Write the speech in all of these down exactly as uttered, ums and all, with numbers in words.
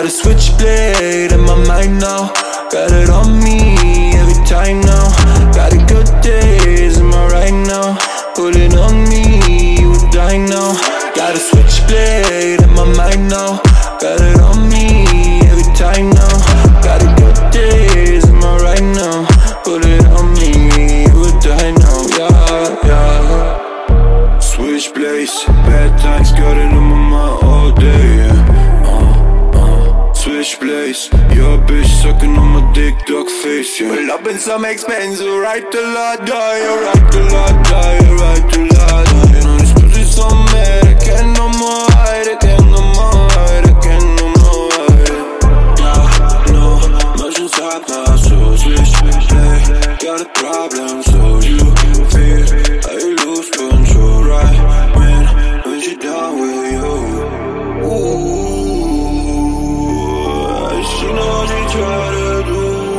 Got a switchblade in my mind now. Got it on me every time now. Got it good days, am I right now? Put it on me, you would die now. Got a switchblade in my mind now. Got it on me every time now. Got it good days, am I right now? Put it on me, you would die now. Yeah, yeah. Switchblades, bad times, got it on my mind all day, yeah. Switchblades, your bitch sucking on my dick, dog face, yeah. Pull up in some expensive, right till I die, right till I die, right till I die. You know this pussy's so mad, I can't no more hide, I can't no more hide, I can't no more hide. Yeah, no, much inside my soul, switchblade. Got a problem, so you feel how you lose control, right when, when she down with you. Ooh. She know what she try to do.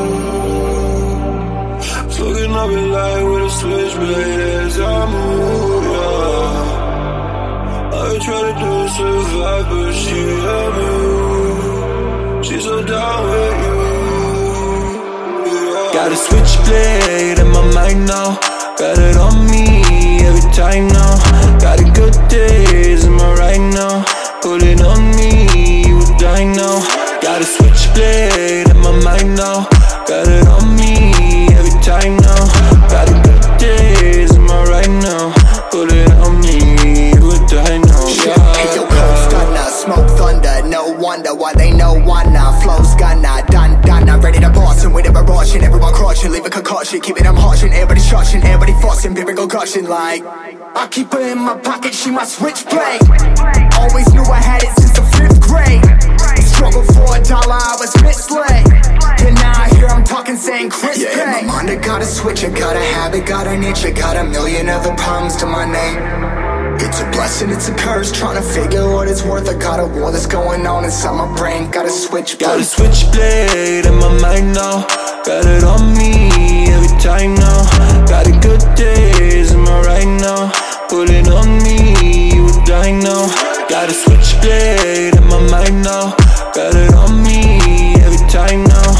Fucking up in light with a switchblade as I move, yeah. I try to do survive, but she immune. She's so down with you, yeah. Got a switchblade in my mind now. Got it on me every time now. Got it good days, am I right now? Put it on me, you would die now. Got a switchblade in my mind now. Got it on me every time now. Got it good days, am I right now? Put it on me, you would die now. Yeah, hey, yo, cold stunner, smoke thunder. No wonder why they know one now. Flow's gunner, done, done. I'm ready to boss and with a rushing. Everyone crushing, leave a concussion. Keep it, I'm harshing. Everybody shushing, everybody fussing. Lyrical gushing like I keep her in my pocket, she my switchblade. Always knew I had it since the fifth grade. Struggle for a dollar, I was misled. And now I hear I'm talking, saying Chris yeah, Pay. In my mind I got a switch, I got a habit, got an itch. I got a million other problems to my name. It's a blessing, it's a curse, trying to figure what it's worth. I got a war that's going on inside my brain. Got a switchblade. Got a switchblade in my mind now. Got it on me every time now. Got it good days, am I right now? Put it on me, you would die now. Got a switchblade in my mind now. Got it on me every time now.